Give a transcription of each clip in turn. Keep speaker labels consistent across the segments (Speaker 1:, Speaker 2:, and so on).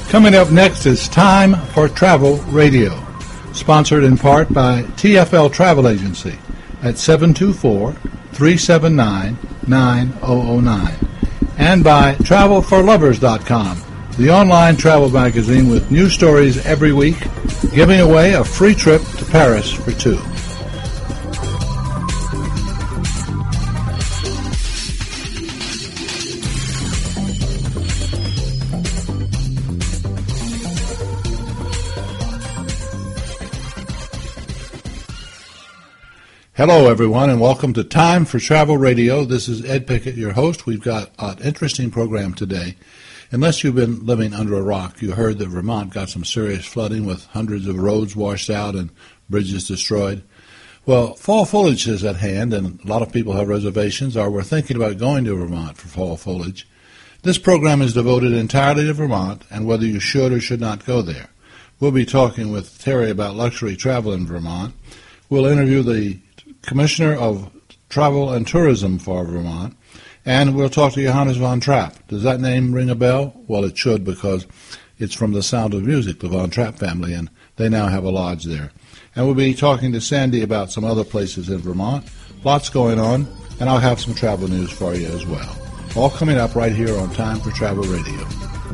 Speaker 1: Coming up next is Time for Travel Radio, sponsored in part by TFL Travel Agency at 724-379-9009 and by TravelForLovers.com, the online travel magazine with new stories every week, giving away a free trip to Paris for two. Hello, everyone, and welcome to Time for Travel Radio. This is Ed Pickett, your host. We've got an interesting program today. Unless you've been living under a rock, you heard that Vermont got some serious flooding with hundreds of roads washed out and bridges destroyed. Well, fall foliage is at hand, and a lot of people have reservations or were thinking about going to Vermont for fall foliage. This program is devoted entirely to Vermont and whether you should or should not go there. We'll be talking with Terry about luxury travel in Vermont. We'll interview the Commissioner of Travel and Tourism for Vermont, and we'll talk to Johannes von Trapp. Does that name ring a bell? Well, it should, because it's from The Sound of Music, the Von Trapp family, and they now have a lodge there. And we'll be talking to Sandy about some other places in Vermont. Lots going on, and I'll have some travel news for you as well. All coming up right here on Time for Travel Radio.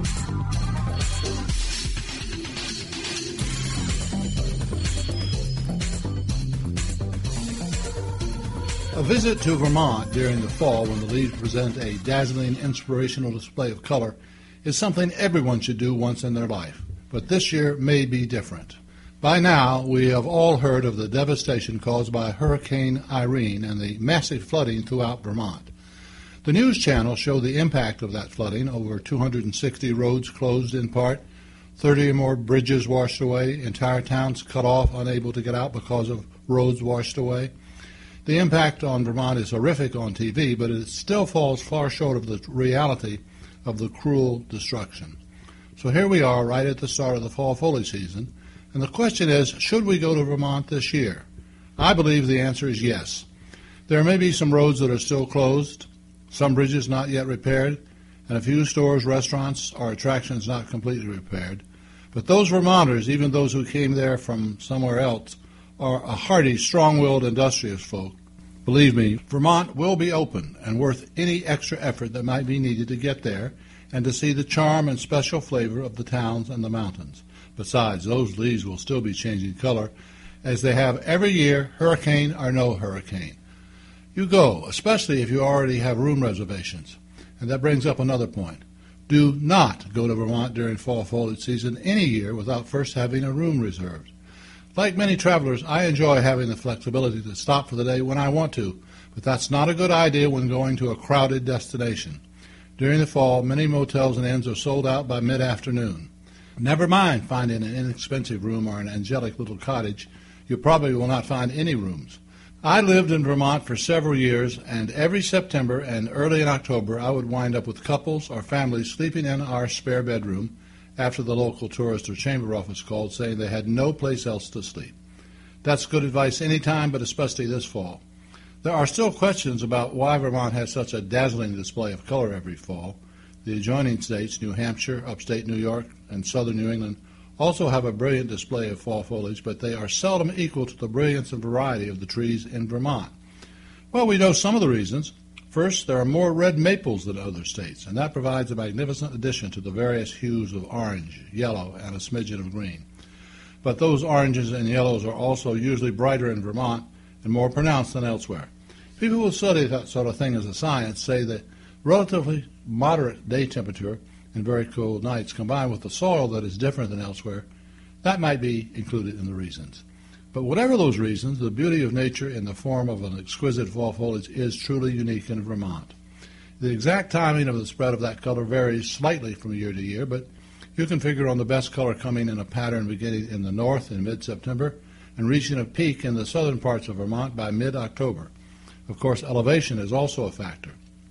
Speaker 1: A visit to Vermont during the fall when the leaves present a dazzling, inspirational display of color is something everyone should do once in their life. But this year may be different. By now, we have all heard of the devastation caused by Hurricane Irene and the massive flooding throughout Vermont. The news channels show the impact of that flooding, over 260 roads closed in part, 30 or more bridges washed away, entire towns cut off, unable to get out because of roads washed away. The impact on Vermont is horrific on TV, but it still falls far short of the reality of the cruel destruction. So here we are right at the start of the fall foliage season, and the question is, should we go to Vermont this year? I believe the answer is yes. There may be some roads that are still closed, some bridges not yet repaired, and a few stores, restaurants, or attractions not completely repaired. But those Vermonters, even those who came there from somewhere else, are a hardy, strong-willed, industrious folk. Believe me, Vermont will be open and worth any extra effort that might be needed to get there and to see the charm and special flavor of the towns and the mountains. Besides, those leaves will still be changing color as they have every year, hurricane or no hurricane. You go, especially if you already have room reservations. And that brings up another point. Do not go to Vermont during fall foliage season any year without first having a room reserved. Like many travelers, I enjoy having the flexibility to stop for the day when I want to, but that's not a good idea when going to a crowded destination. During the fall, many motels and inns are sold out by mid-afternoon. Never mind finding an inexpensive room or an angelic little cottage, you probably will not find any rooms. I lived in Vermont for several years, and every September and early in October I would wind up with couples or families sleeping in our spare bedroom after the local tourist or chamber office called saying they had no place else to sleep. That's good advice any time, but especially this fall. There are still questions about why Vermont has such a dazzling display of color every fall. The adjoining states, New Hampshire, upstate New York, and southern New England, also have a brilliant display of fall foliage, but they are seldom equal to the brilliance and variety of the trees in Vermont. Well, we know some of the reasons. First, there are more red maples than other states, and that provides a magnificent addition to the various hues of orange, yellow, and a smidgen of green. But those oranges and yellows are also usually brighter in Vermont and more pronounced than elsewhere. People who study that sort of thing as a science say that relatively moderate day temperature and very cold nights combined with the soil that is different than elsewhere, that might be included in the reasons. But whatever those reasons, the beauty of nature in the form of an exquisite fall foliage is truly unique in Vermont. The exact timing of the spread of that color varies slightly from year to year, but you can figure on the best color coming in a pattern beginning in the north in mid-September and reaching a peak in the southern parts of Vermont by mid-October. Of course, elevation is also a factor.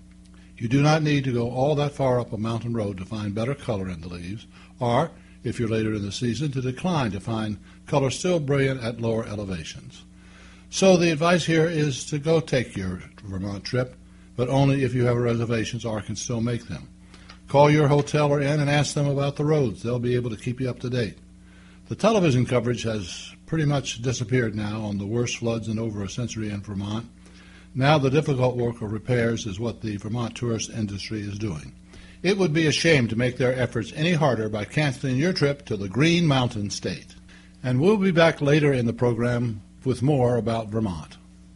Speaker 1: You do not need to go all that far up a mountain road to find better color in the leaves, or if you're later in the season, to decline to find color still brilliant at lower elevations. So the advice here is to go take your Vermont trip, but only if you have reservations or can still make them. Call your hotel or inn and ask them about the roads. They'll be able to keep you up to date. The television coverage has pretty much disappeared now on the worst floods in over a century in Vermont. Now the difficult work of repairs is what the Vermont tourist industry is doing. It would be a shame to make their efforts any harder by canceling your trip to the Green Mountain State. And we'll be back later in the program with more about Vermont.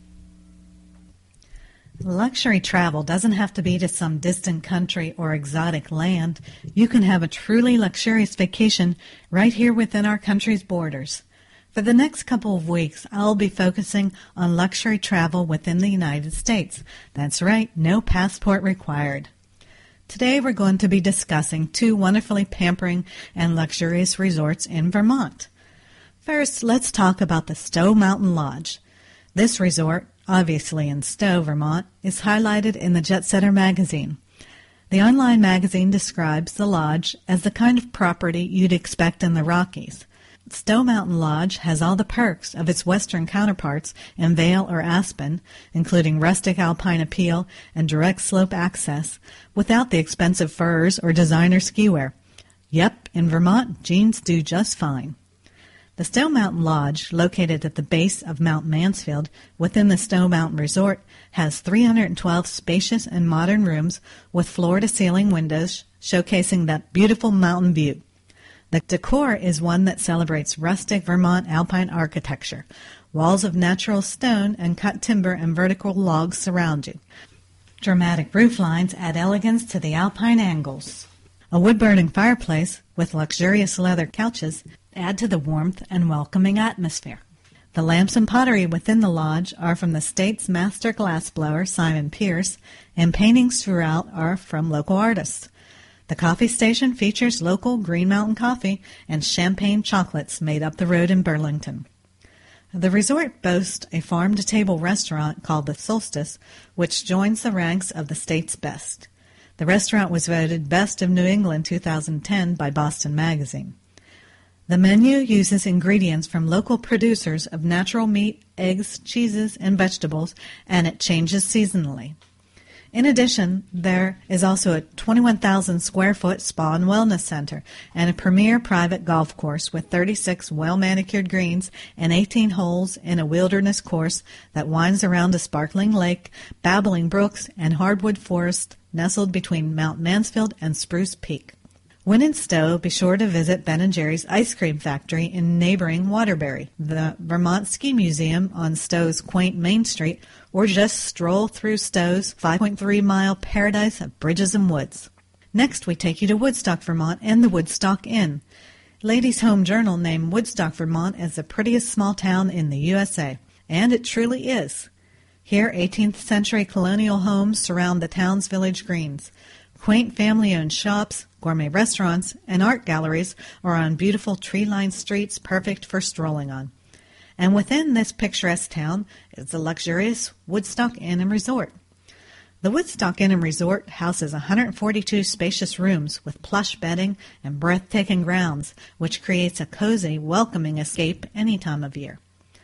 Speaker 2: Luxury travel doesn't have to be to some distant country or exotic land. You can have a truly luxurious vacation right here within our country's borders. For the next couple of weeks, I'll be focusing on luxury travel within the United States. That's right, no passport required. Today we're going to be discussing two wonderfully pampering and luxurious resorts in Vermont. First, let's talk about the Stowe Mountain Lodge. This resort, obviously in Stowe, Vermont, is highlighted in the Jet Setter magazine. The online magazine describes the lodge as the kind of property you'd expect in the Rockies. Stowe Mountain Lodge has all the perks of its western counterparts in Vail or Aspen, including rustic alpine appeal and direct slope access, without the expensive furs or designer ski wear. Yep, in Vermont, jeans do just fine. The Stowe Mountain Lodge, located at the base of Mount Mansfield within the Stowe Mountain Resort, has 312 spacious and modern rooms with floor-to-ceiling windows showcasing that beautiful mountain view. The decor is one that celebrates rustic Vermont alpine architecture. Walls of natural stone and cut timber and vertical logs surround you. Dramatic roof lines add elegance to the alpine angles. A wood-burning fireplace with luxurious leather couches add to the warmth and welcoming atmosphere. The lamps and pottery within the lodge are from the state's master glassblower, Simon Pierce, and paintings throughout are from local artists. The coffee station features local Green Mountain coffee and champagne chocolates made up the road in Burlington. The resort boasts a farm-to-table restaurant called the Solstice, which joins the ranks of the state's best. The restaurant was voted Best of New England 2010 by Boston Magazine. The menu uses ingredients from local producers of natural meat, eggs, cheeses, and vegetables, and it changes seasonally. In addition, there is also a 21,000-square-foot spa and wellness center and a premier private golf course with 36 well-manicured greens and 18 holes in a wilderness course that winds around a sparkling lake, babbling brooks, and hardwood forest nestled between Mount Mansfield and Spruce Peak. When in Stowe, be sure to visit Ben & Jerry's Ice Cream Factory in neighboring Waterbury, the Vermont Ski Museum on Stowe's quaint Main Street, or just stroll through Stowe's 5.3-mile paradise of bridges and woods. Next, we take you to Woodstock, Vermont, and the Woodstock Inn. Ladies' Home Journal named Woodstock, Vermont as the prettiest small town in the USA, and it truly is. Here, 18th-century colonial homes surround the town's village greens. Quaint family-owned shops, gourmet restaurants, and art galleries are on beautiful tree-lined streets perfect for strolling on. And within this picturesque town is the luxurious Woodstock Inn and Resort. The Woodstock Inn and Resort houses 142 spacious rooms with plush bedding and breathtaking grounds, which creates a cozy, welcoming escape any time of year.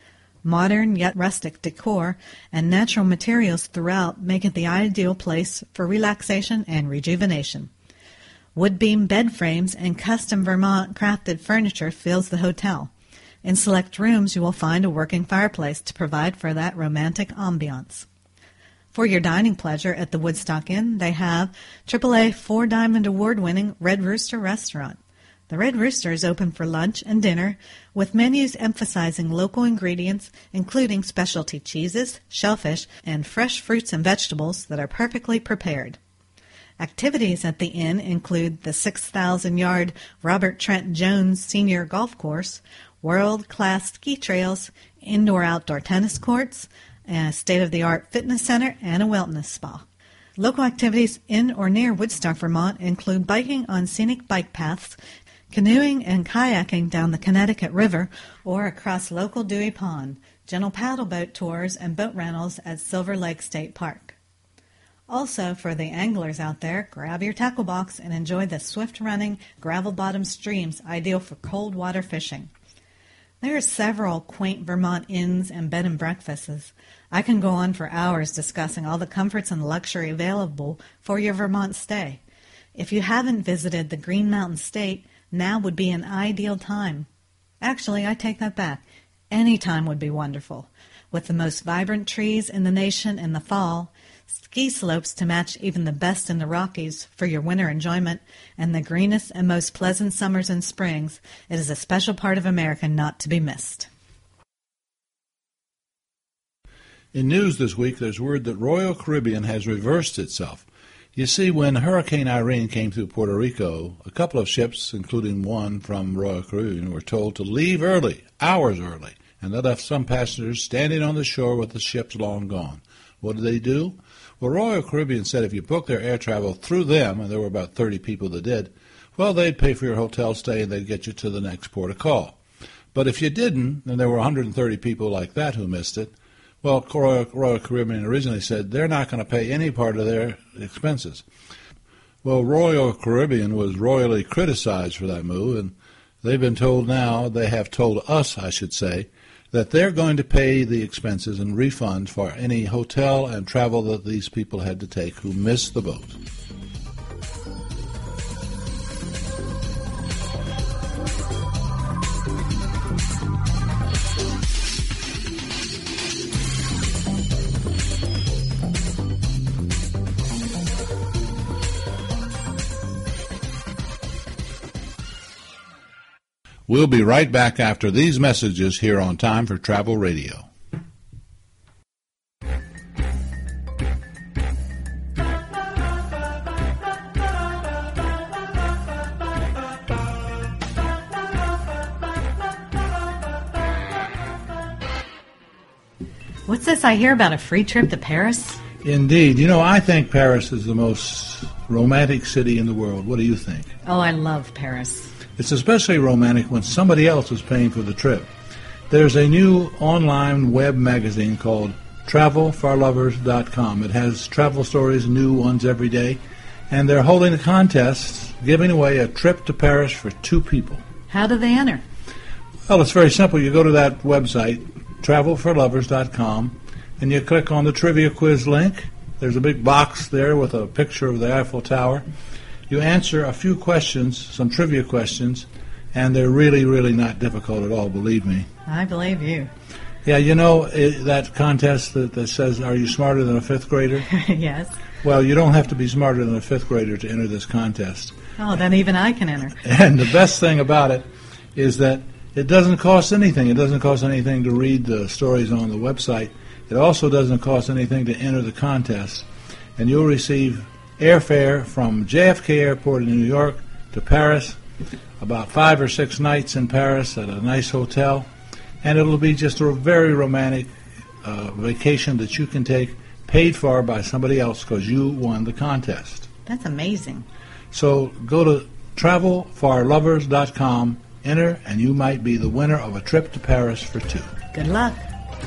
Speaker 2: Modern yet rustic decor and natural materials throughout make it the ideal place for relaxation and rejuvenation. Wood-beam bed frames and custom Vermont crafted furniture fills the hotel. In select rooms, you will find a working fireplace to provide for that romantic ambiance. For your dining pleasure at the Woodstock Inn, they have AAA 4-Diamond Award-winning Red Rooster Restaurant. The Red Rooster is open for lunch and dinner, with menus emphasizing local ingredients, including specialty cheeses, shellfish, and fresh fruits and vegetables that are perfectly prepared. Activities at the inn include the 6,000-yard Robert Trent Jones Senior Golf Course, world-class ski trails, indoor-outdoor tennis courts, a state-of-the-art fitness center, and a wellness spa. Local activities in or near Woodstock, Vermont include biking on scenic bike paths, canoeing and kayaking down the Connecticut River or across local Dewey Pond, gentle paddle boat tours, and boat rentals at Silver Lake State Park. Also, for the anglers out there, grab your tackle box and enjoy the swift-running, gravel-bottom streams ideal for cold water fishing. There are several quaint Vermont inns and bed and breakfasts. I can go on for hours discussing all the comforts and luxury available for your Vermont stay. If you haven't visited the Green Mountain State, now would be an ideal time. Actually, I take that back. Any time would be wonderful. With the most vibrant trees in the nation in the fall, ski slopes to match even the best in the Rockies for your winter enjoyment, and the greenest and most pleasant summers and springs, it is a special part of America not to be missed.
Speaker 1: In news this week, there's word that Royal Caribbean has reversed itself. You see, when Hurricane Irene came through Puerto Rico, a couple of ships, including one from Royal Caribbean, were told to leave early, hours early, and that left some passengers standing on the shore with the ships long gone. What did they do? Well, Royal Caribbean said if you booked their air travel through them, and there were about 30 people that did, well, they'd pay for your hotel stay and they'd get you to the next port of call. But if you didn't, and there were 130 people like that who missed it, well, Royal Caribbean originally said they're not going to pay any part of their expenses. Well, Royal Caribbean was royally criticized for that move, and they've been told now, they have told us, I should say, that they're going to pay the expenses and refund for any hotel and travel that these people had to take who missed the boat. We'll be right back after these messages here on Time for Travel Radio.
Speaker 2: What's this I hear about a free trip to Paris?
Speaker 1: Indeed. You know, I think Paris is the most romantic city in the world. What do you think?
Speaker 2: Oh, I love Paris.
Speaker 1: It's especially romantic when somebody else is paying for the trip. There's a new online web magazine called TravelForLovers.com. It has travel stories, new ones every day, and they're holding a contest giving away a trip to Paris for 2 people.
Speaker 2: How do they enter?
Speaker 1: Well, it's very simple. You go to that website, TravelForLovers.com, and you click on the trivia quiz link. There's a big box there with a picture of the Eiffel Tower. You answer a few questions, some trivia questions, and they're really, really not difficult at all, believe me.
Speaker 2: I believe you.
Speaker 1: Yeah, you know that contest that says, are you smarter than a 5th grader?
Speaker 2: Yes.
Speaker 1: Well, you don't have to be smarter than a 5th grader to enter this contest.
Speaker 2: Oh, then even I can enter.
Speaker 1: And the best thing about it is that it doesn't cost anything. It doesn't cost anything to read the stories on the website. It also doesn't cost anything to enter the contest. And you'll receive airfare from JFK Airport in New York to Paris, about 5 or 6 nights in Paris at a nice hotel, and it'll be just a very romantic vacation that you can take, paid for by somebody else because you won the contest.
Speaker 2: That's amazing.
Speaker 1: So go to TravelForLovers.com, enter, and you might be the winner of a trip to Paris for 2.
Speaker 2: Good luck.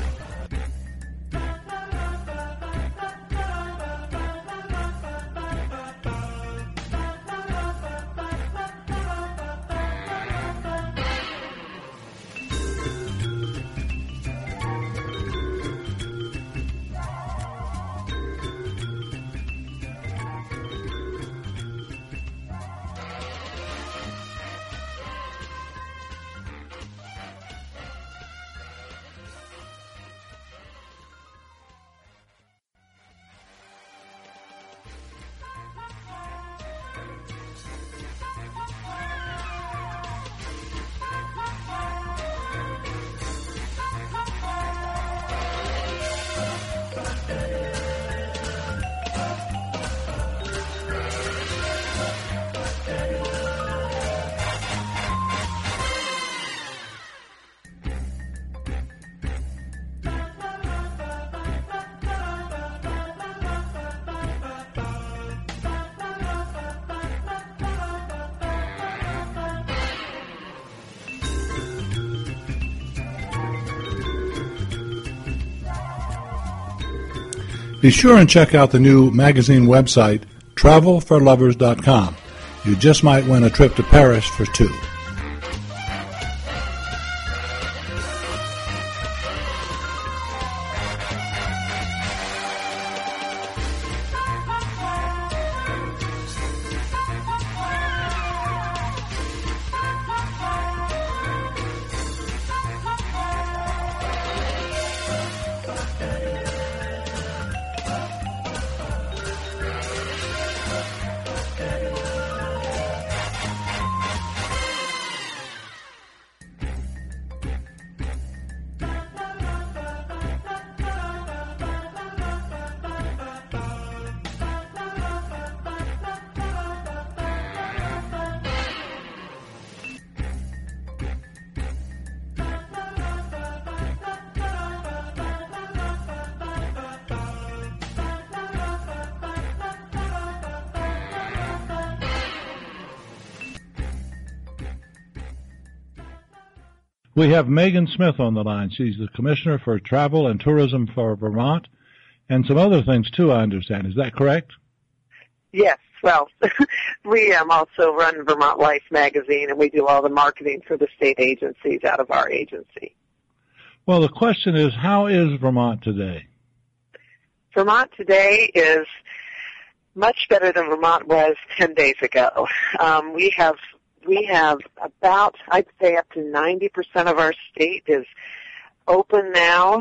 Speaker 1: Be sure and check out the new magazine website, TravelForLovers.com. You just might win a trip to Paris for 2.
Speaker 3: We have Megan Smith on the line. She's the Commissioner for Travel and Tourism for Vermont, and some other things too, I understand. Is that correct?
Speaker 4: Yes. Well, we also run Vermont Life magazine, and we do all the marketing for the state agencies out of our agency.
Speaker 3: Well, the question is, how is Vermont today?
Speaker 4: Vermont today is much better than Vermont was 10 days ago. We have about, I'd say, up to 90% of our state is open now.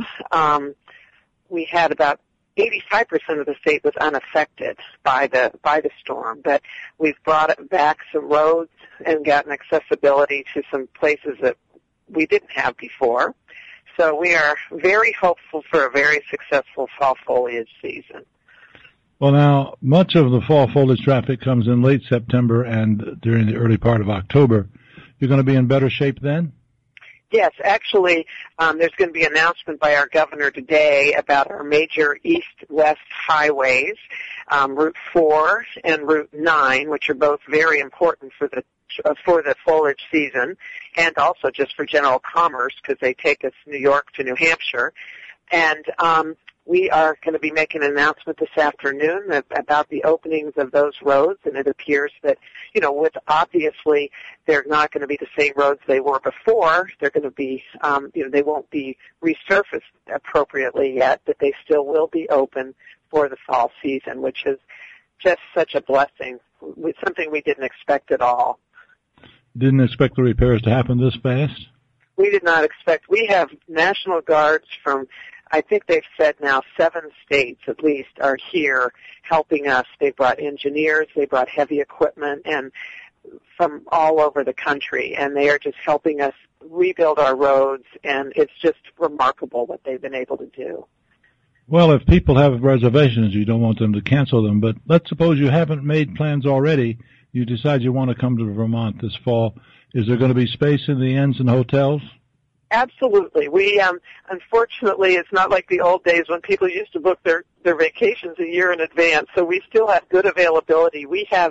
Speaker 4: We had about 85% of the state was unaffected by the storm, but we've brought it back some roads and gotten accessibility to some places that we didn't have before. So we are very hopeful for a very successful fall foliage season.
Speaker 3: Well, now, much of the fall foliage traffic comes in late September and during the early part of October. You're going to be in better shape then?
Speaker 4: Yes, actually, there's going to be an announcement by our governor today about our major east-west highways, Route 4 and Route 9, which are both very important for the foliage season, and also just for general commerce because they take us New York to New Hampshire. And we are going to be making an announcement this afternoon about the openings of those roads, and it appears that, with obviously they're not going to be the same roads they were before. They're going to be, they won't be resurfaced appropriately yet, but they still will be open for the fall season, which is just such a blessing. It's something we didn't expect at all.
Speaker 3: Didn't expect the repairs to happen this fast?
Speaker 4: We did not expect. We have National Guards from, I think they've said now 7 states at least are here helping us. They brought engineers, they brought heavy equipment, and from all over the country, and they are just helping us rebuild our roads, and it's just remarkable what they've been able to do.
Speaker 3: Well, if people have reservations, you don't want them to cancel them, but let's suppose you haven't made plans already. You decide you want to come to Vermont this fall. Is there going to be space in the inns and hotels?
Speaker 4: Absolutely. We, unfortunately, it's not like the old days when people used to book their vacations a year in advance, so we still have good availability. We have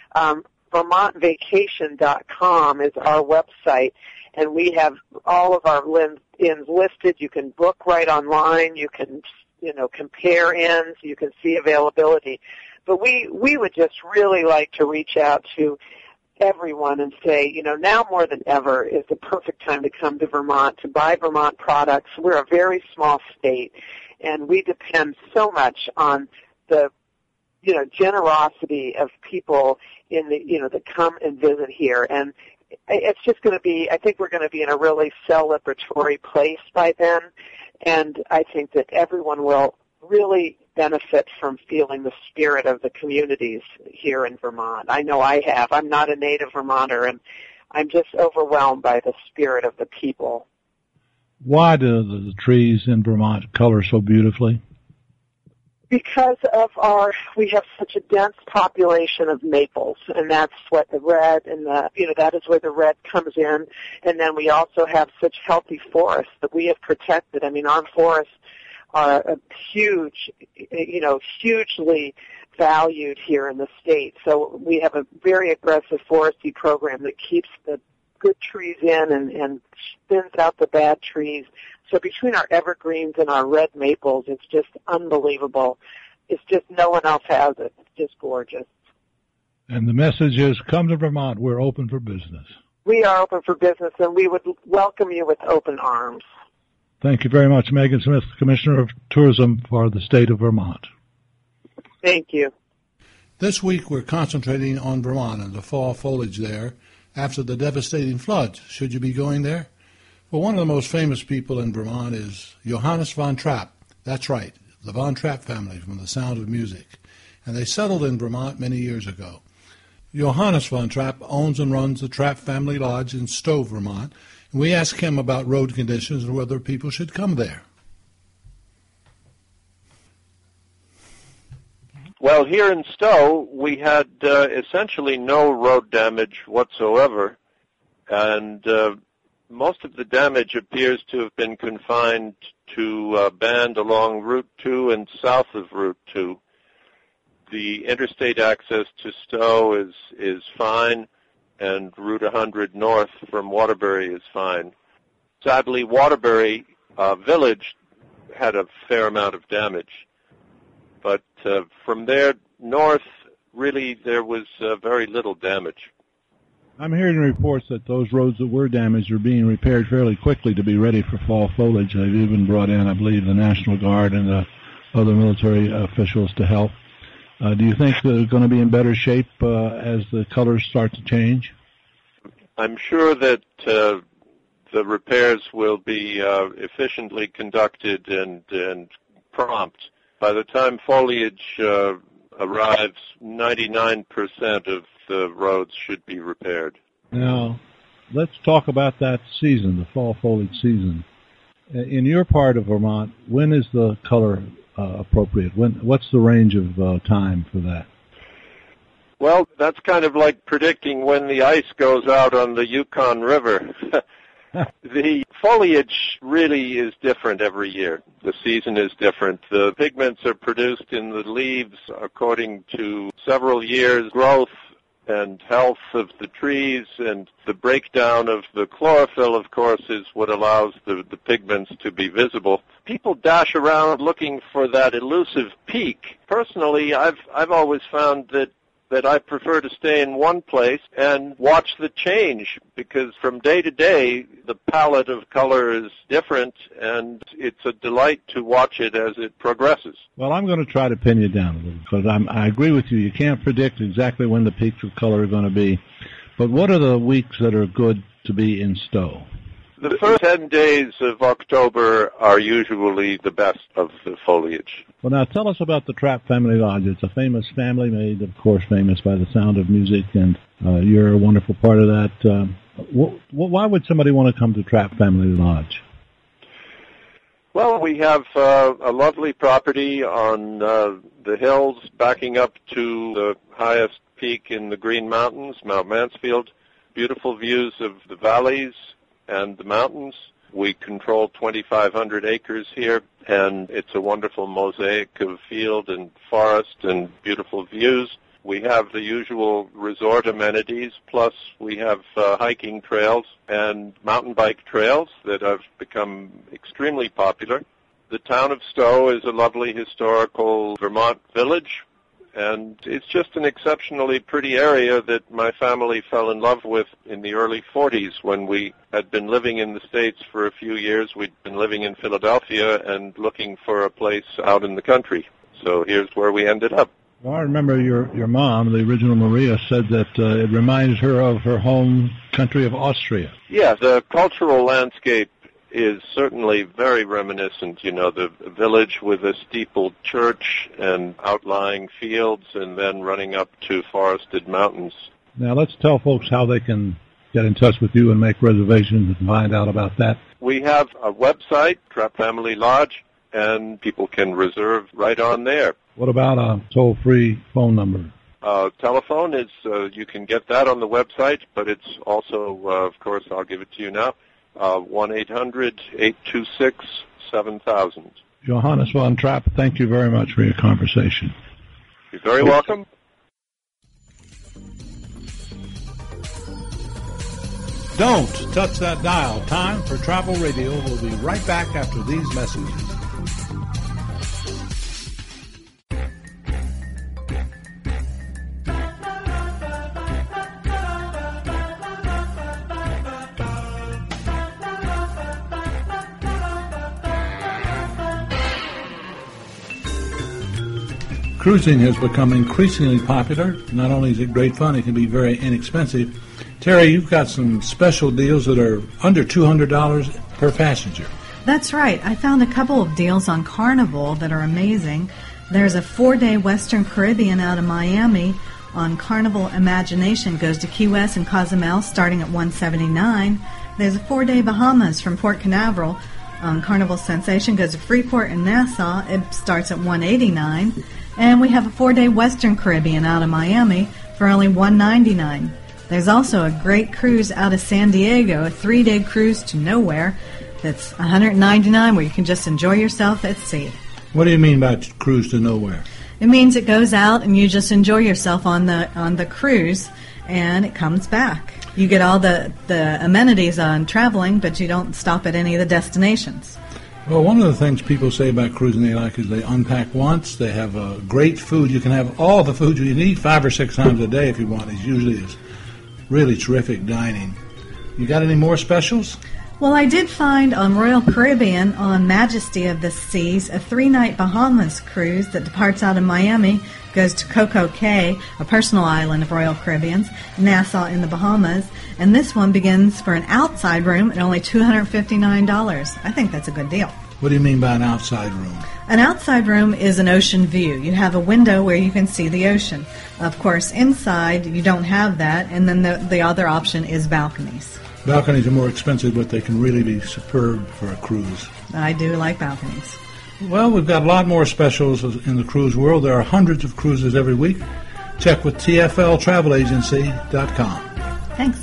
Speaker 4: VermontVacation.com is our website, and we have all of our inns listed. You can book right online. You can, compare inns. You can see availability. But we would just really like to reach out to everyone and say, now more than ever is the perfect time to come to Vermont, to buy Vermont products. We're a very small state, and we depend so much on the, generosity of people that come and visit here. And it's just going to be, I think we're going to be in a really celebratory place by then, and I think that everyone will really benefit from feeling the spirit of the communities here in Vermont. I know I have. I'm not a native Vermonter, and I'm just overwhelmed by the spirit of the people.
Speaker 3: Why do the trees in Vermont color so beautifully?
Speaker 4: Because of we have such a dense population of maples, and that's what the red and that is where the red comes in. And then we also have such healthy forests that we have protected. I mean, our forests are a hugely valued here in the state. So we have a very aggressive forestry program that keeps the good trees in and thins out the bad trees. So between our evergreens and our red maples, it's just unbelievable. It's just no one else has it. It's just gorgeous.
Speaker 3: And the message is, come to Vermont. We're open for business.
Speaker 4: We are open for business, and we would welcome you with open arms.
Speaker 3: Thank you very much, Megan Smith, Commissioner of Tourism for the state of Vermont.
Speaker 4: Thank you.
Speaker 1: This week we're concentrating on Vermont and the fall foliage there after the devastating floods. Should you be going there? Well, one of the most famous people in Vermont is Johannes von Trapp. That's right, the Von Trapp family from The Sound of Music. And they settled in Vermont many years ago. Johannes von Trapp owns and runs the Trapp Family Lodge in Stowe, Vermont. And we asked him about road conditions and whether people should come there.
Speaker 5: Well, here in Stowe, we had essentially no road damage whatsoever, and most of the damage appears to have been confined to a band along Route 2 and south of Route 2. The interstate access to Stowe is fine, and Route 100 north from Waterbury is fine. Sadly, Waterbury Village had a fair amount of damage. But from there north, really, there was very little damage.
Speaker 3: I'm hearing reports that those roads that were damaged are being repaired fairly quickly to be ready for fall foliage. They've even brought in, I believe, the National Guard and other military officials to help. Do you think they're going to be in better shape as the colors start to change?
Speaker 5: I'm sure that the repairs will be efficiently conducted and prompt. By the time foliage arrives, 99% of the roads should be repaired.
Speaker 3: Now, let's talk about that season, the fall foliage season. In your part of Vermont, when is the color appropriate? What's the range of time for that?
Speaker 5: Well, that's kind of like predicting when the ice goes out on the Yukon River. The foliage really is different every year. The season is different. The pigments are produced in the leaves according to several years' growth and health of the trees, and the breakdown of the chlorophyll, of course, is what allows the pigments to be visible. People dash around looking for that elusive peak. Personally, I've always found that I prefer to stay in one place and watch the change, because from day to day the palette of color is different, and it's a delight to watch it as it progresses.
Speaker 3: Well, I'm going to try to pin you down a little, because I agree with you. You can't predict exactly when the peaks of color are going to be. But what are the weeks that are good to be in Stowe?
Speaker 5: The first 10 days of October are usually the best of the foliage.
Speaker 3: Well, now tell us about the Trapp Family Lodge. It's a famous family, made, of course, famous by the sound of music, and you're a wonderful part of that. Why would somebody want to come to Trapp Family Lodge?
Speaker 5: Well, we have a lovely property on the hills backing up to the highest peak in the Green Mountains, Mount Mansfield. Beautiful views of the valleys and the mountains. We control 2,500 acres here, and it's a wonderful mosaic of field and forest and beautiful views. We have the usual resort amenities, plus we have hiking trails and mountain bike trails that have become extremely popular. The town of Stowe is a lovely historical Vermont village, and it's just an exceptionally pretty area that my family fell in love with in the early 40s when we had been living in the States for a few years. We'd been living in Philadelphia and looking for a place out in the country. So here's where we ended up.
Speaker 3: Well, I remember your mom, the original Maria, said that it reminded her of her home country of Austria.
Speaker 5: Yeah, the cultural landscape is certainly very reminiscent. You know, the village with a steepled church and outlying fields and then running up to forested mountains.
Speaker 3: Now let's tell folks how they can get in touch with you and make reservations and find out about that.
Speaker 5: We have a website, Trapp Family Lodge, and people can reserve right on there.
Speaker 3: What about a toll-free phone number?
Speaker 5: Telephone is, you can get that on the website, but it's also, of course, I'll give it to you now, 1-800-826-7000.
Speaker 3: Johannes von Trapp, thank you very much for your conversation.
Speaker 5: You're very welcome.
Speaker 1: Don't touch that dial. Time for Travel Radio. We'll be right back after these messages. Cruising has become increasingly popular. Not only is it great fun, it can be very inexpensive. Terry, you've got some special deals that are under $200 per passenger.
Speaker 2: That's right. I found a couple of deals on Carnival that are amazing. There's a 4-day Western Caribbean out of Miami on Carnival Imagination, goes to Key West and Cozumel starting at $179. There's a 4-day Bahamas from Port Canaveral on Carnival Sensation, goes to Freeport and Nassau. It starts at $189. And we have a 4-day Western Caribbean out of Miami for only $199. There's also a great cruise out of San Diego, a 3-day cruise to nowhere that's $199, where you can just enjoy yourself at sea.
Speaker 1: What do you mean by cruise to nowhere?
Speaker 2: It means it goes out and you just enjoy yourself on the cruise, and it comes back. You get all the amenities on traveling, but you don't stop at any of the destinations.
Speaker 1: Well, one of the things people say about cruising they like is they unpack once. They have great food. You can have all the food you need 5 or 6 times a day if you want. It usually is really terrific dining. You got any more specials?
Speaker 2: Well, I did find on Royal Caribbean on Majesty of the Seas a 3-night Bahamas cruise that departs out of Miami, goes to Coco Cay, a personal island of Royal Caribbean's, Nassau in the Bahamas, and this one begins for an outside room at only $259. I think that's a good deal.
Speaker 1: What do you mean by an outside room?
Speaker 2: An outside room is an ocean view. You have a window where you can see the ocean. Of course, inside you don't have that, and then the other option is balconies.
Speaker 1: Balconies are more expensive, but they can really be superb for a cruise.
Speaker 2: I do like balconies.
Speaker 1: Well, we've got a lot more specials in the cruise world. There are hundreds of cruises every week. Check with tfltravelagency.com.
Speaker 2: Thanks.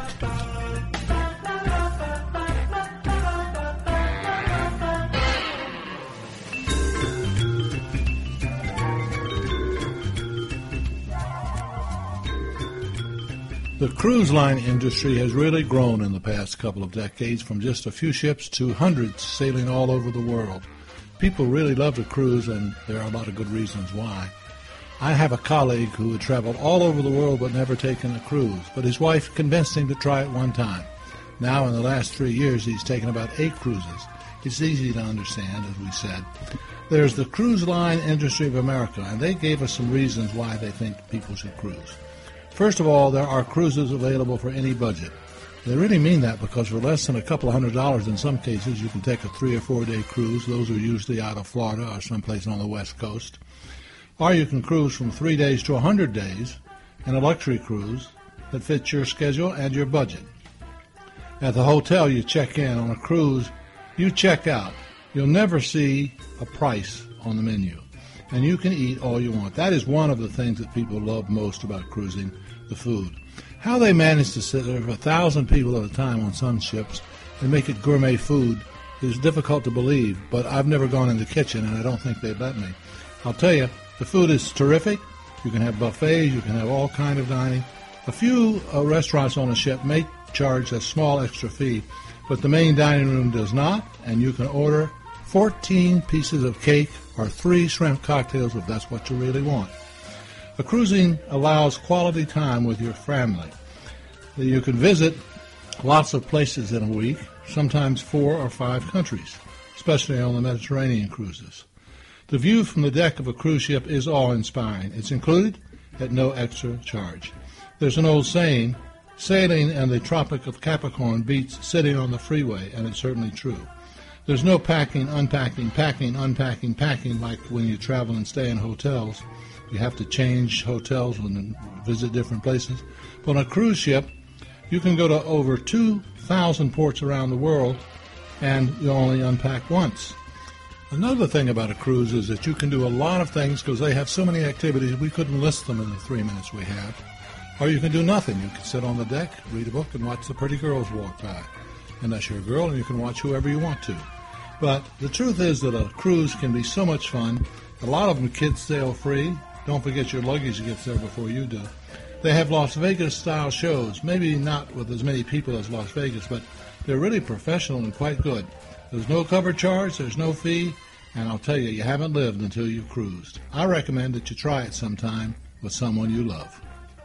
Speaker 1: The cruise line industry has really grown in the past couple of decades, from just a few ships to hundreds sailing all over the world. People really love to cruise, and there are a lot of good reasons why. I have a colleague who had traveled all over the world but never taken a cruise, but his wife convinced him to try it one time. Now, in the last 3 years, he's taken about 8 cruises. It's easy to understand, as we said. There's the Cruise Line Industry of America, and they gave us some reasons why they think people should cruise. First of all, there are cruises available for any budget. They really mean that, because for less than a couple of $100 in some cases, you can take a 3 or 4 day cruise. Those are usually out of Florida or someplace on the West Coast. Or you can cruise from 3 days to 100 days in a luxury cruise that fits your schedule and your budget. At the hotel, you check in. On a cruise, you check out. You'll never see a price on the menu, and you can eat all you want. That is one of the things that people love most about cruising, the food. How they manage to serve 1,000 people at a time on some ships and make it gourmet food is difficult to believe, but I've never gone in the kitchen, and I don't think they'd let me. I'll tell you, the food is terrific. You can have buffets. You can have all kind of dining. A few restaurants on a ship may charge a small extra fee, but the main dining room does not, and you can order 14 pieces of cake or 3 shrimp cocktails if that's what you really want. A cruising allows quality time with your family. You can visit lots of places in a week, sometimes 4 or 5 countries, especially on the Mediterranean cruises. The view from the deck of a cruise ship is awe-inspiring. It's included at no extra charge. There's an old saying, sailing in the Tropic of Capricorn beats sitting on the freeway, and it's certainly true. There's no packing, unpacking, packing, unpacking, packing like when you travel and stay in hotels. You have to change hotels and visit different places. But on a cruise ship, you can go to over 2,000 ports around the world, and you only unpack once. Another thing about a cruise is that you can do a lot of things because they have so many activities we couldn't list them in the 3 minutes we have. Or you can do nothing. You can sit on the deck, read a book, and watch the pretty girls walk by. Unless you're a girl, and you can watch whoever you want to. But the truth is that a cruise can be so much fun. A lot of them kids sail free. Don't forget your luggage gets there before you do. They have Las Vegas-style shows, maybe not with as many people as Las Vegas, but they're really professional and quite good. There's no cover charge, there's no fee, and I'll tell you, you haven't lived until you've cruised. I recommend that you try it sometime with someone you love.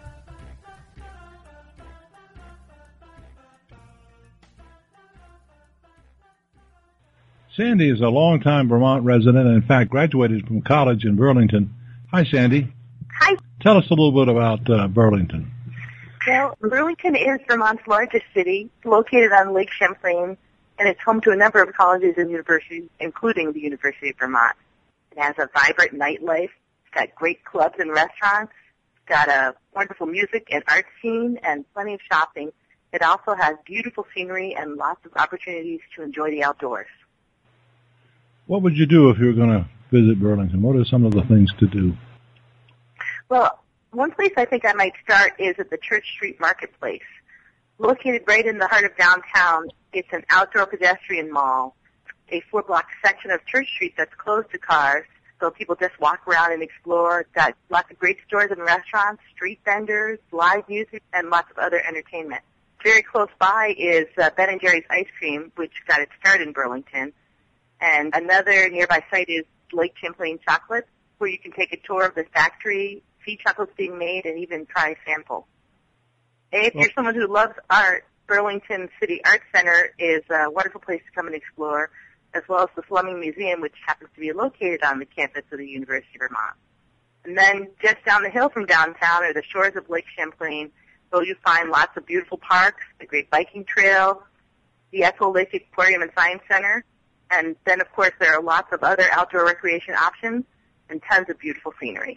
Speaker 3: Sandy is a longtime Vermont resident and, in fact, graduated from college in Burlington. Hi, Sandy.
Speaker 6: Hi.
Speaker 3: Tell us a little bit about Burlington.
Speaker 6: Well, Burlington is Vermont's largest city, located on Lake Champlain, and it's home to a number of colleges and universities, including the University of Vermont. It has a vibrant nightlife. It's got great clubs and restaurants. It's got a wonderful music and art scene and plenty of shopping. It also has beautiful scenery and lots of opportunities to enjoy the outdoors.
Speaker 3: What would you do if you were going to visit Burlington? What are some of the things to do?
Speaker 6: Well, one place I think I might start is at the Church Street Marketplace. Located right in the heart of downtown, it's an outdoor pedestrian mall, a 4-block section of Church Street that's closed to cars, so people just walk around and explore. It's got lots of great stores and restaurants, street vendors, live music, and lots of other entertainment. Very close by is Ben & Jerry's Ice Cream, which got its start in Burlington. And another nearby site is Lake Champlain Chocolate, where you can take a tour of the factory, see chocolates being made, and even try a sample. If you're someone who loves art, Burlington City Arts Center is a wonderful place to come and explore, as well as the Fleming Museum, which happens to be located on the campus of the University of Vermont. And then just down the hill from downtown are the shores of Lake Champlain, so you find lots of beautiful parks, the Great Biking Trail, the Echo Lake Aquarium and Science Center, and then, of course, there are lots of other outdoor recreation options and tons of beautiful scenery.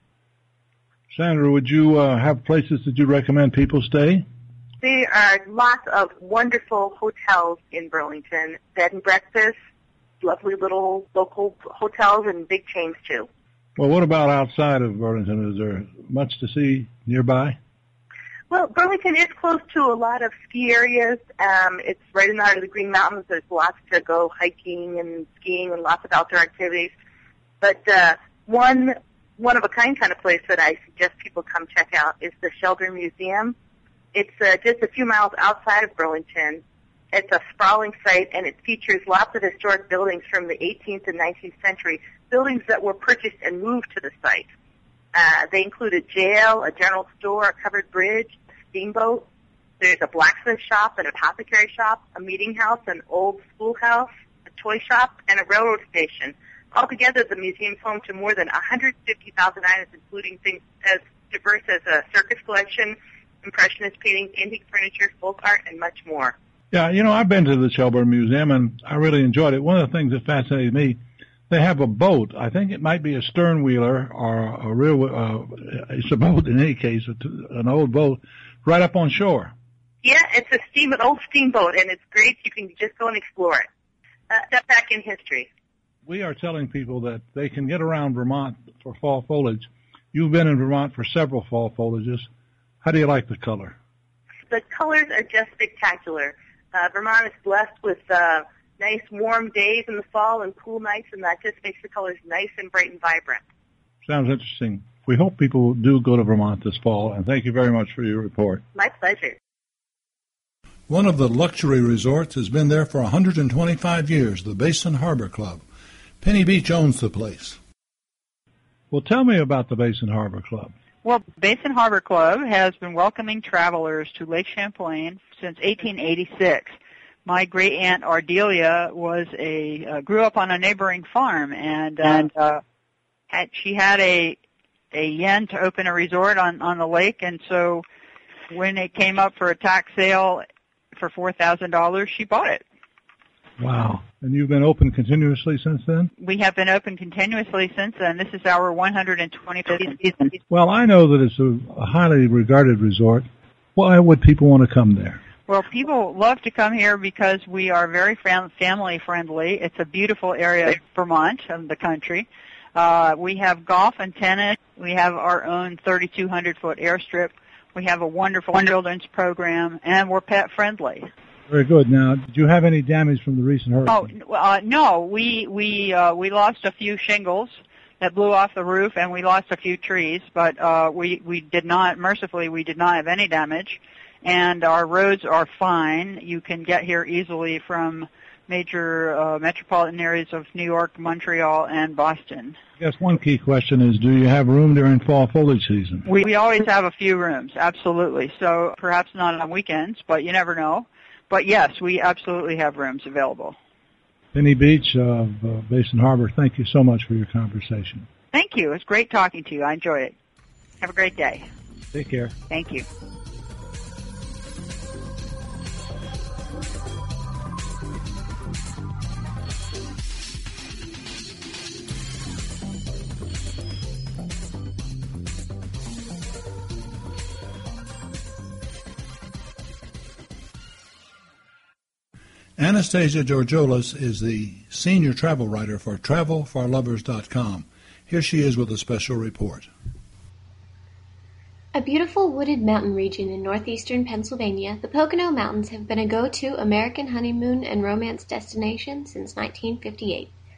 Speaker 3: Sandra, would you have places that you recommend people stay?
Speaker 6: There are lots of wonderful hotels in Burlington, bed and breakfast, lovely little local hotels, and big chains, too.
Speaker 3: Well, what about outside of Burlington? Is there much to see nearby?
Speaker 6: Well, Burlington is close to a lot of ski areas. It's right in the heart of the Green Mountains. There's lots to go hiking and skiing and lots of outdoor activities. But one of a kind of place that I suggest people come check out is the Sheldon Museum. It's just a few miles outside of Burlington. It's a sprawling site, and it features lots of historic buildings from the 18th and 19th century, buildings that were purchased and moved to the site. They include a jail, a general store, a covered bridge, a steamboat. There's a blacksmith shop, an apothecary shop, a meeting house, an old schoolhouse, a toy shop, and a railroad station. Altogether, the museum's home to more than 150,000 items, including things as diverse as a circus collection, Impressionist paintings, antique furniture, folk art, and much more.
Speaker 3: Yeah, I've been to the Shelburne Museum, and I really enjoyed it. One of the things that fascinated me, they have a boat. I think it might be a stern wheeler or a real, it's a boat in any case, an old boat, right up on shore.
Speaker 6: Yeah, it's an old steamboat, and it's great. You can just go and explore it. Step back in history.
Speaker 3: We are telling people that they can get around Vermont for fall foliage. You've been in Vermont for several fall foliages. How do you like the color?
Speaker 6: The colors are just spectacular. Vermont is blessed with nice warm days in the fall and cool nights, and that just makes the colors nice and bright and vibrant.
Speaker 3: Sounds interesting. We hope people do go to Vermont this fall, and thank you very much for your report.
Speaker 6: My pleasure.
Speaker 1: One of the luxury resorts has been there for 125 years, the Basin Harbor Club. Penny Beach owns the place.
Speaker 3: Well, tell me about the Basin Harbor Club.
Speaker 7: Well, Basin Harbor Club has been welcoming travelers to Lake Champlain since 1886. My great aunt Ardelia grew up on a neighboring farm, and she had a yen to open a resort on the lake, and so when it came up for a tax sale for $4,000, she bought it.
Speaker 3: Wow. And you've been open continuously since then?
Speaker 7: We have been open continuously since then. This is our 125th season.
Speaker 3: Well, I know that it's a highly regarded resort. Why would people want to come there?
Speaker 7: Well, people love to come here because we are very family friendly. It's a beautiful area of Vermont, of the country. We have golf and tennis. We have our own 3,200-foot airstrip. We have a wonderful children's program, and we're pet friendly.
Speaker 3: Very good. Now, did you have any damage from the recent hurricane?
Speaker 7: No. We lost a few shingles that blew off the roof, and we lost a few trees, but we did not have any damage, and our roads are fine. You can get here easily from major metropolitan areas of New York, Montreal, and Boston.
Speaker 3: I guess one key question is, do you have room during fall foliage season?
Speaker 7: We always have a few rooms, absolutely. So perhaps not on weekends, but you never know. But yes, we absolutely have rooms available.
Speaker 3: Penny Beach of Basin Harbor, thank you so much for your conversation.
Speaker 7: Thank you. It's great talking to you. I enjoyed it. Have a great day.
Speaker 3: Take care.
Speaker 7: Thank you.
Speaker 1: Anastasia Georgoulas is the senior travel writer for TravelForLovers.com. Here she is with a special report.
Speaker 8: A beautiful wooded mountain region in northeastern Pennsylvania, the Pocono Mountains have been a go-to American honeymoon and romance destination since 1958.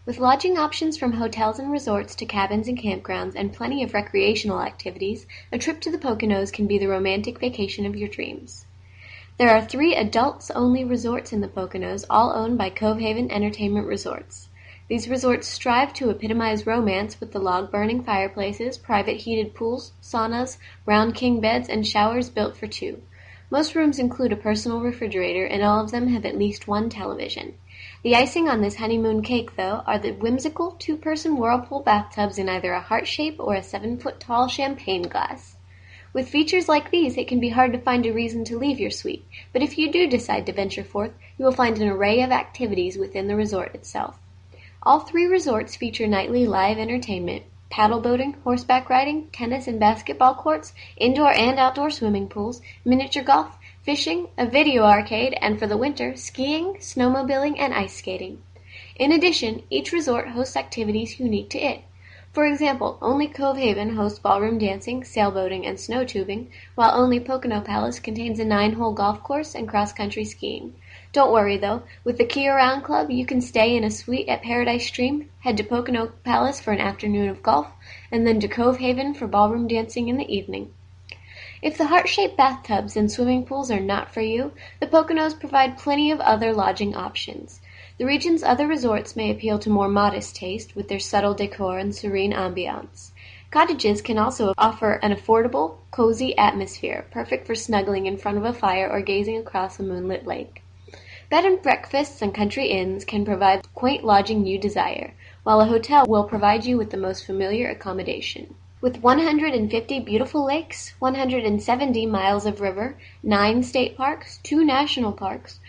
Speaker 8: With lodging options from hotels and resorts to cabins and campgrounds and plenty of recreational activities, a trip to the Poconos can be the romantic vacation of your dreams. There are 3 adults-only resorts in the Poconos, all owned by Cove Haven Entertainment Resorts. These resorts strive to epitomize romance with the log-burning fireplaces, private heated pools, saunas, round king beds, and showers built for 2. Most rooms include a personal refrigerator, and all of them have at least 1 television. The icing on this honeymoon cake, though, are the whimsical 2-person whirlpool bathtubs in either a heart shape or a 7-foot-tall champagne glass. With features like these, it can be hard to find a reason to leave your suite, but if you do decide to venture forth, you will find an array of activities within the resort itself. All 3 resorts feature nightly live entertainment, paddle boating, horseback riding, tennis and basketball courts, indoor and outdoor swimming pools, miniature golf, fishing, a video arcade, and for the winter, skiing, snowmobiling, and ice skating. In addition, each resort hosts activities unique to it. For example, only Cove Haven hosts ballroom dancing, sailboating, and snow tubing, while only Pocono Palace contains a 9-hole golf course and cross-country skiing. Don't worry, though. With the Key Around Club, you can stay in a suite at Paradise Stream, head to Pocono Palace for an afternoon of golf, and then to Cove Haven for ballroom dancing in the evening. If the heart-shaped bathtubs and swimming pools are not for you, the Poconos provide plenty of other lodging options. The region's other resorts may appeal to more modest taste with their subtle decor and serene ambiance. Cottages can also offer an affordable, cozy atmosphere, perfect for snuggling in front of a fire or gazing across a moonlit lake. Bed and breakfasts and country inns can provide the quaint lodging you desire, while a hotel will provide you with the most familiar accommodation. With 150 beautiful lakes, 170 miles of river, 9 state parks, 2 national parks,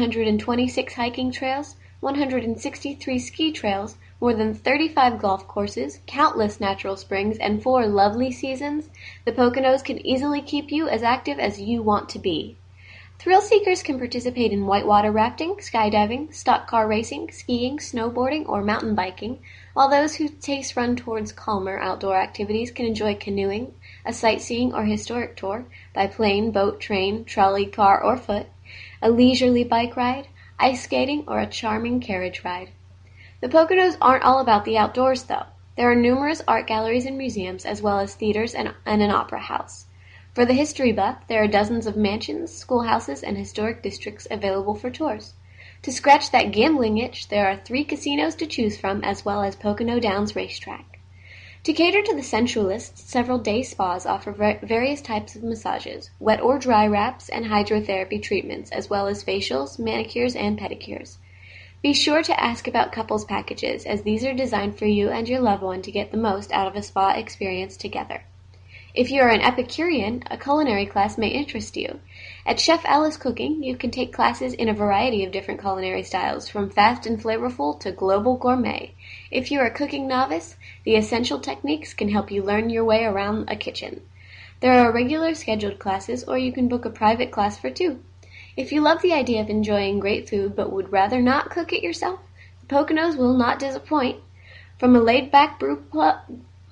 Speaker 8: 126 hiking trails, 163 ski trails, more than 35 golf courses, countless natural springs, and 4 lovely seasons, the Poconos can easily keep you as active as you want to be. Thrill seekers can participate in whitewater rafting, skydiving, stock car racing, skiing, snowboarding, or mountain biking, while those whose tastes run towards calmer outdoor activities can enjoy canoeing, a sightseeing or historic tour by plane, boat, train, trolley, car, or foot, a leisurely bike ride, ice skating, or a charming carriage ride. The Poconos aren't all about the outdoors, though. There are numerous art galleries and museums, as well as theaters and an opera house. For the history buff, there are dozens of mansions, schoolhouses, and historic districts available for tours. To scratch that gambling itch, there are 3 casinos to choose from, as well as Pocono Downs Racetrack. To cater to the sensualists, several day spas offer various types of massages, wet or dry wraps, and hydrotherapy treatments, as well as facials, manicures, and pedicures. Be sure to ask about couples packages, as these are designed for you and your loved one to get the most out of a spa experience together. If you are an Epicurean, a culinary class may interest you. At Chef Alice Cooking, you can take classes in a variety of different culinary styles, from fast and flavorful to global gourmet. If you are a cooking novice, the essential techniques can help you learn your way around a kitchen. There are regular scheduled classes, or you can book a private class for 2. If you love the idea of enjoying great food but would rather not cook it yourself, the Poconos will not disappoint. From a laid-back brew pub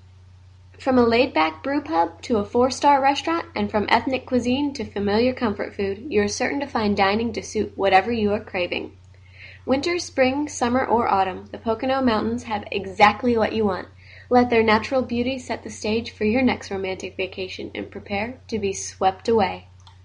Speaker 8: to a 4-star restaurant, and from ethnic cuisine to familiar comfort food, you are certain to find dining to suit whatever you are craving. Winter, spring, summer, or autumn, the Pocono Mountains have exactly what you want. Let their natural beauty set the stage for your next romantic vacation and prepare to be swept away.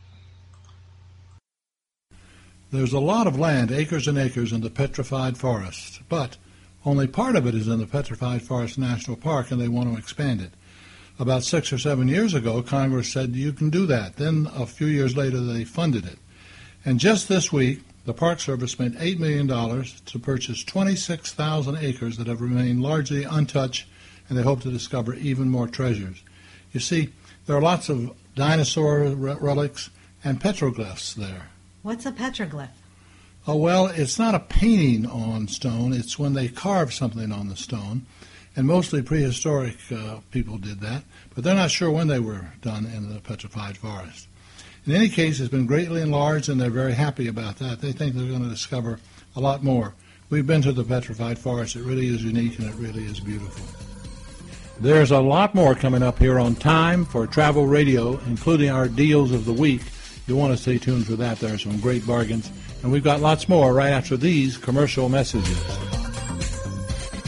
Speaker 1: There's a lot of land, acres and acres, in the Petrified Forest, but only part of it is in the Petrified Forest National Park, and they want to expand it. About 6 or 7 years ago, Congress said you can do that. Then a few years later, they funded it. And just this week, the Park Service spent $8 million to purchase 26,000 acres that have remained largely untouched, and they hope to discover even more treasures. You see, there are lots of dinosaur relics and petroglyphs there.
Speaker 2: What's a petroglyph?
Speaker 1: Oh, well, it's not a painting on stone. It's when they carve something on the stone. And mostly prehistoric people did that, but they're not sure when they were done in the Petrified Forest. In any case, it's been greatly enlarged, and they're very happy about that. They think they're going to discover a lot more. We've been to the Petrified Forest. It really is unique, and it really is beautiful. There's a lot more coming up here on Time for Travel Radio, including our Deals of the Week. You'll want to stay tuned for that. There are some great bargains. And we've got lots more right after these commercial messages.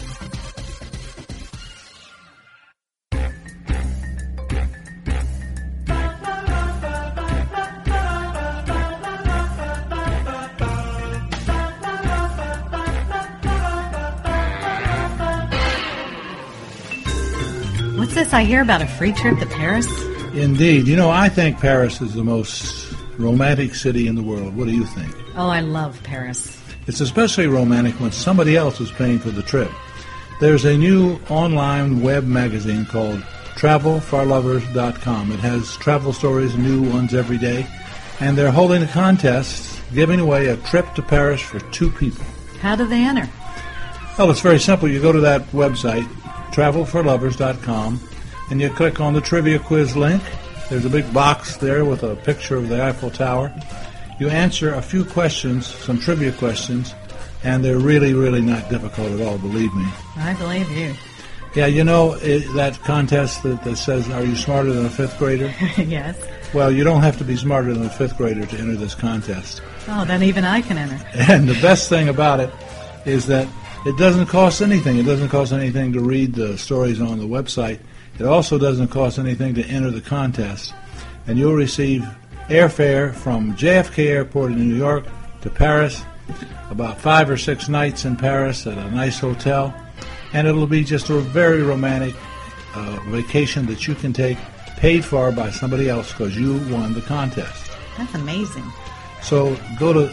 Speaker 2: What's this I hear about a free trip to Paris?
Speaker 1: Indeed. You know, I think Paris is the most romantic city in the world. What do you think?
Speaker 2: Oh, I love Paris.
Speaker 1: It's especially romantic when somebody else is paying for the trip. There's a new online web magazine called TravelForLovers.com. It has travel stories, new ones every day, and they're holding a contest giving away a trip to Paris for 2 people.
Speaker 2: How do they enter?
Speaker 1: Well, it's very simple. You go to that website, TravelForLovers.com, and you click on the trivia quiz link. There's a big box there with a picture of the Eiffel Tower. You answer a few questions, some trivia questions, and they're really, really not difficult at all, believe me.
Speaker 2: I believe you.
Speaker 1: Yeah, you know that contest that says, are you smarter than a 5th grader?
Speaker 2: Yes.
Speaker 1: Well, you don't have to be smarter than a 5th grader to enter this contest.
Speaker 2: Oh, then even I can enter.
Speaker 1: And the best thing about it is that it doesn't cost anything. It doesn't cost anything to read the stories on the website. It also doesn't cost anything to enter the contest. And you'll receive airfare from JFK Airport in New York to Paris, about 5 or 6 nights in Paris at a nice hotel. And it'll be just a very romantic vacation that you can take paid for by somebody else because you won the contest.
Speaker 2: That's amazing.
Speaker 1: So go to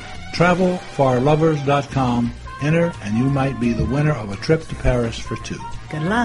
Speaker 1: TravelForLovers.com, enter, and you might be the winner of a trip to Paris for 2.
Speaker 2: Good luck.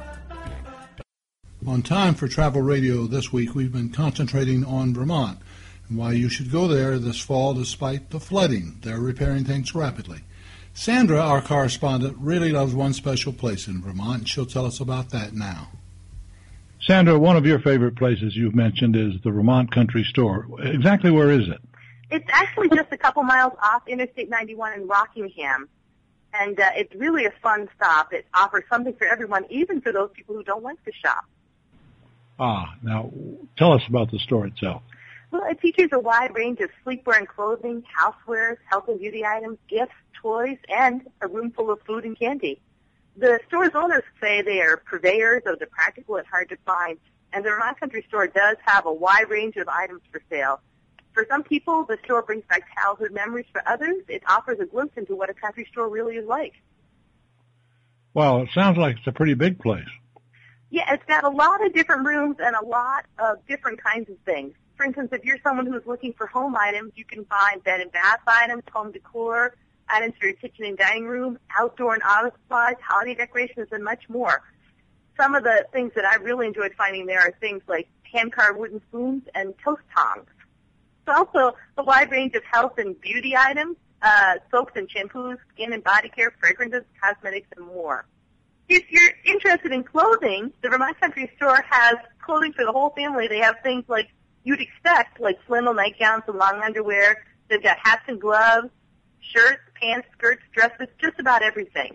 Speaker 1: On Time for Travel Radio this week, we've been concentrating on Vermont. and why you should go there this fall despite the flooding. They're repairing things rapidly. Sandra, our correspondent, really loves one special place in Vermont, and she'll tell us about that now.
Speaker 3: Sandra, one of your favorite places you've mentioned is the Vermont Country Store. Exactly where is it?
Speaker 6: It's actually just a couple miles off Interstate 91 in Rockingham. And it's really a fun stop. It offers something for everyone, even for those people who don't like to shop.
Speaker 3: Now tell us about the store itself.
Speaker 6: Well, it features a wide range of sleepwear and clothing, housewares, health and beauty items, gifts, toys, and a room full of food and candy. The store's owners say they are purveyors of the practical and hard to find, and the Vermont Country Store does have a wide range of items for sale. For some people, the store brings back childhood memories. For others, it offers a glimpse into what a country store really is like.
Speaker 3: Well, it sounds like it's a pretty big place.
Speaker 6: Yeah, it's got a lot of different rooms and a lot of different kinds of things. For instance, if you're someone who's looking for home items, you can find bed and bath items, home decor, items for your kitchen and dining room, outdoor and office supplies, holiday decorations, and much more. Some of the things that I really enjoyed finding there are things like hand-carved wooden spoons and toast tongs. There's also a wide range of health and beauty items, soaps and shampoos, skin and body care, fragrances, cosmetics, and more. If you're interested in clothing, the Vermont Country Store has clothing for the whole family. They have things like you'd expect, like flannel nightgowns and long underwear. They've got hats and gloves, shirts, pants, skirts, dresses, just about everything.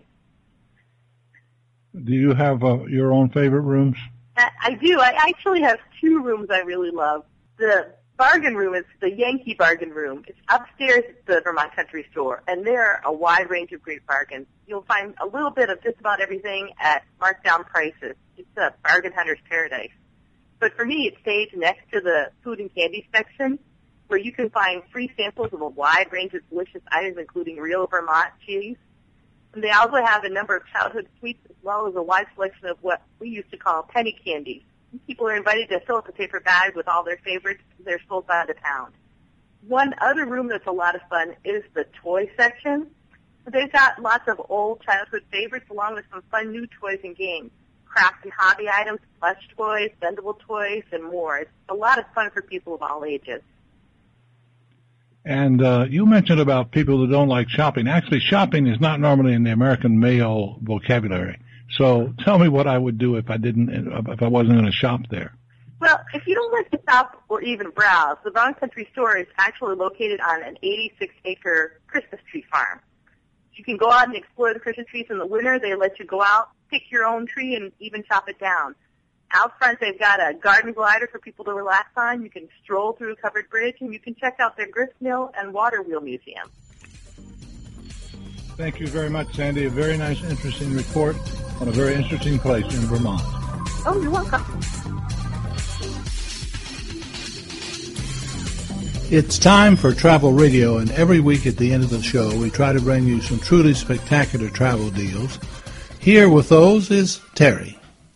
Speaker 3: Do you have your own favorite rooms?
Speaker 6: I do. I actually have two rooms I really love. The bargain room is the Yankee Bargain Room. It's upstairs at the Vermont Country Store, and there are a wide range of great bargains. You'll find a little bit of just about everything at markdown prices. It's a bargain hunter's paradise. But for me, it stays next to the food and candy section, where you can find free samples of a wide range of delicious items, including real Vermont cheese. And they also have a number of childhood sweets, as well as a wide selection of what we used to call penny candies. People are invited to fill up a paper bag with all their favorites. They're sold by the pound. One other room that's a lot of fun is the toy section. They've got lots of old childhood favorites, along with some fun new toys and games. Craft and hobby items, plush toys, bendable toys, and more. It's a lot of fun for people of all ages.
Speaker 3: And you mentioned about people who don't like shopping. Actually, shopping is not normally in the American male vocabulary. So tell me what I would do if I wasn't going to shop there.
Speaker 6: Well, if you don't like to shop or even browse, the Vermont Country Store is actually located on an 86-acre Christmas tree farm. You can go out and explore the Christmas trees in the winter. They let you go out, pick your own tree, and even chop it down. Out front, they've got a garden glider for people to relax on. You can stroll through a covered bridge, and you can check out their grist mill and water wheel museum.
Speaker 3: Thank you very much, Sandy. A very nice, interesting report on a very interesting place in Vermont.
Speaker 6: Oh, you're welcome.
Speaker 1: It's time for Travel Radio, and every week at the end of the show, we try to bring you some truly spectacular travel deals. Here with those is Terry.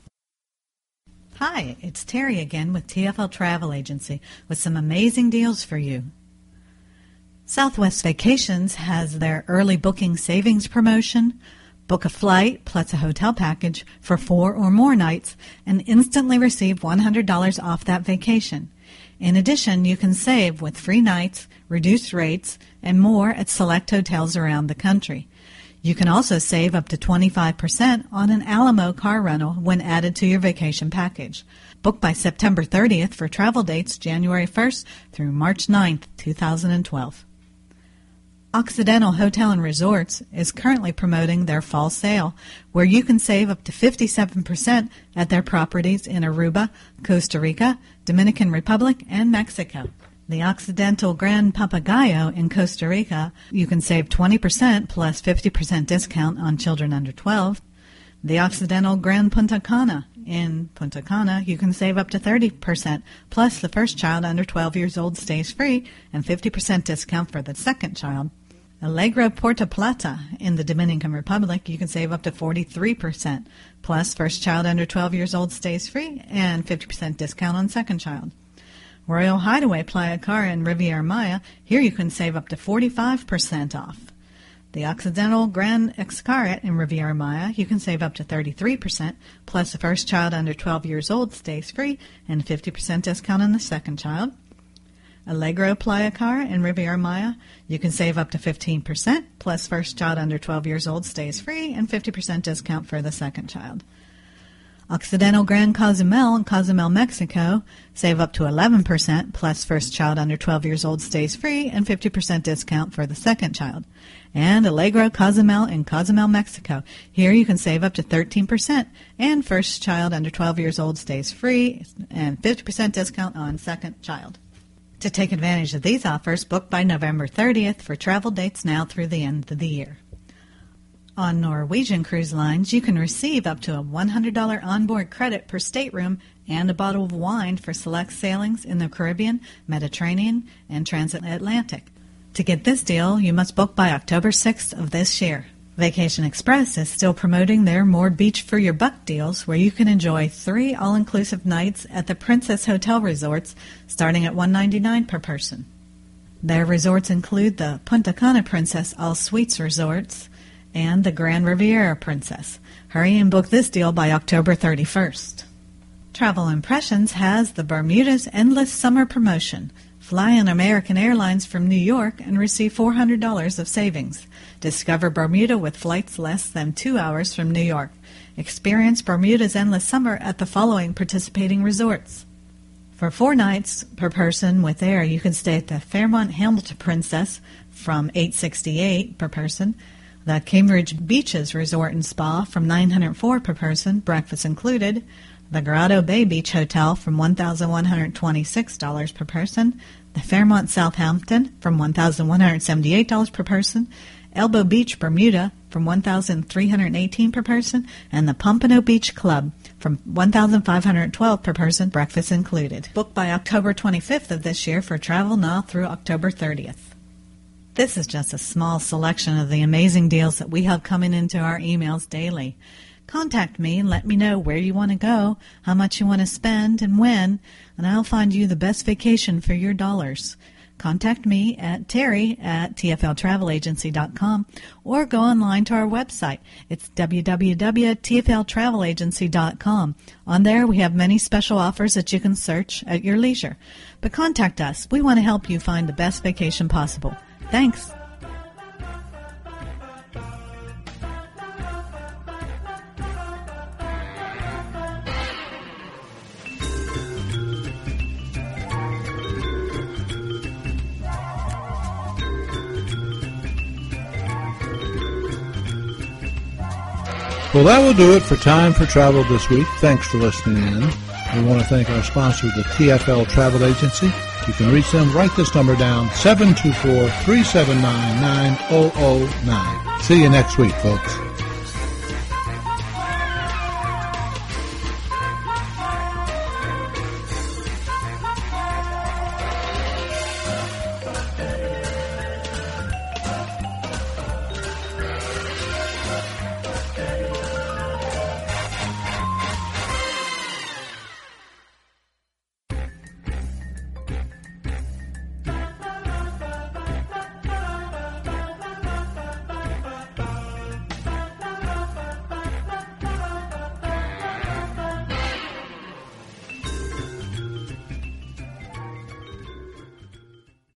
Speaker 2: Hi, it's Terry again with TFL Travel Agency with some amazing deals for you. Southwest Vacations has their early booking savings promotion. Book a flight plus a hotel package for 4 or more nights and instantly receive $100 off that vacation. In addition, you can save with free nights, reduced rates, and more at select hotels around the country. You can also save up to 25% on an Alamo car rental when added to your vacation package. Book by September 30th for travel dates January 1st through March 9th, 2012. Occidental Hotel and Resorts is currently promoting their fall sale, where you can save up to 57% at their properties in Aruba, Costa Rica, Dominican Republic, and Mexico. The Occidental Grand Papagayo in Costa Rica, you can save 20% plus 50% discount on children under 12. The Occidental Grand Punta Cana in Punta Cana, you can save up to 30%, plus the first child under 12 years old stays free and 50% discount for the second child. Alegre Puerto Plata in the Dominican Republic, you can save up to 43%, plus first child under 12 years old stays free and 50% discount on second child. Royal Hideaway Playa Cara in Riviera Maya, here you can save up to 45% off. The Occidental Grand Xcaret in Riviera Maya, you can save up to 33%, plus the first child under 12 years old stays free and 50% discount on the second child. Allegro Playa Car in Riviera Maya, you can save up to 15%, plus first child under 12 years old stays free, and 50% discount for the second child. Occidental Gran Cozumel in Cozumel, Mexico, save up to 11%, plus first child under 12 years old stays free, and 50% discount for the second child. And Allegro Cozumel in Cozumel, Mexico. Here you can save up to 13%, and first child under 12 years old stays free, and 50% discount on second child. To take advantage of these offers, book by November 30th for travel dates now through the end of the year. On Norwegian Cruise Lines, you can receive up to a $100 onboard credit per stateroom and a bottle of wine for select sailings in the Caribbean, Mediterranean, and transatlantic. To get this deal, you must book by October 6th of this year. Vacation Express is still promoting their More Beach for Your Buck deals, where you can enjoy 3 all-inclusive nights at the Princess Hotel Resorts, starting at $199 per person. Their resorts include the Punta Cana Princess All Suites Resorts and the Grand Riviera Princess. Hurry and book this deal by October 31st. Travel Impressions has the Bermuda's Endless Summer Promotion. Fly on American Airlines from New York and receive $400 of savings. Discover Bermuda with flights less than 2 hours from New York. Experience Bermuda's Endless Summer at the following participating resorts. For 4 nights per person with air, you can stay at the Fairmont Hamilton Princess from $868 per person, the Cambridge Beaches Resort and Spa from $904 per person, breakfast included, the Grotto Bay Beach Hotel from $1,126 per person, the Fairmont Southampton from $1,178 per person, Elbow Beach Bermuda from $1,318 per person, and the Pompano Beach Club from $1,512 per person, breakfast included. Book by October 25th of this year for travel now through October 30th. This is just a small selection of the amazing deals that we have coming into our emails daily. Contact me and let me know where you want to go, how much you want to spend, and when, and I'll find you the best vacation for your dollars. Contact me at terry@tfltravelagency.com or go online to our website. It's www.tfltravelagency.com. On there we have many special offers that you can search at your leisure. But contact us. We want to help you find the best vacation possible. Thanks.
Speaker 1: Well, that will do it for Time for Travel this week. Thanks for listening in. We want to thank our sponsor, the TFL Travel Agency. You can reach them. Write this number down, 724-379-9009. See you next week, folks.